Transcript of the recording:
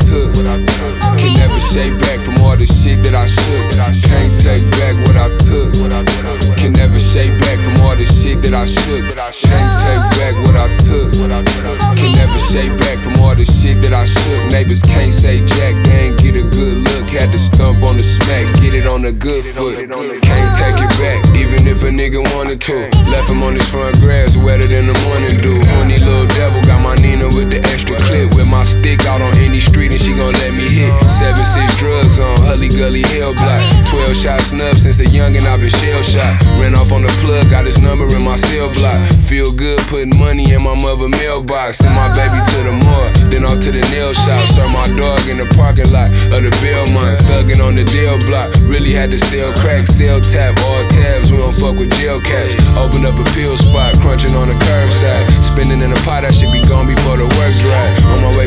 took. Can never shake back from all the shit that I shook. Can't take back what I took. Can never shake back from all the shit that I shook. Can't take back what I took. Can never shake back from all the shit that I shook. Neighbors can't say jack, they ain't get a good look. Had to stump on the smack, get it on the good foot. Can't take it back, even if a nigga wanted to. Left him on his front grass, wetter than the morning dew. Horny little devil, got my Nina with the extra clip. With my stick out on any street and she gon' let me hit. 7-6 drugs on Hully Gully Hill Block. 12 shot snub since a youngin' I been shell shot. Ran off on the plug, got his number in my cell block. Feel good putting money in my mother mailbox. Send my baby to the mall, then off to the nail shop. Serve my dog in the parking lot of the Belmont. Thuggin' on the Dale block. Really had to sell crack, sell tap, all tabs. We don't fuck with jail caps. Open up a pill spot, crunching on the curbside. Spinning in a pot, I should be gone before the works right. On my way